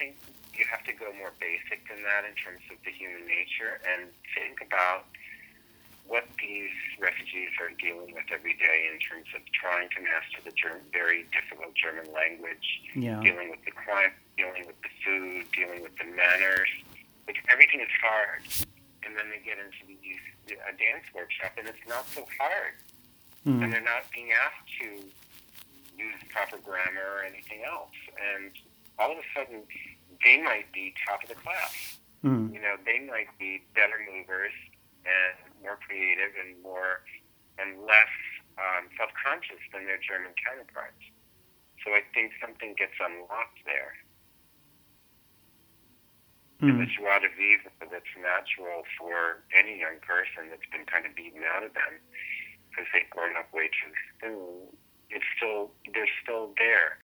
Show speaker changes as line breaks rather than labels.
think you have to go more basic than that in terms of the human nature and think about what these refugees are dealing with every day in terms of trying to master the very difficult German language, dealing with the crime, dealing with the food, dealing with the manners. Like, everything is hard. And then they get into a dance workshop, and it's not so hard. And they're not being asked to use proper grammar or anything else. And all of a sudden, they might be top of the class. You know, they might be better movers and more creative and less self-conscious than their German counterparts. So I think something gets unlocked there. And the joie de vivre that's natural for any young person that's been kind of beaten out of them because they've grown up way too soon, they're still there.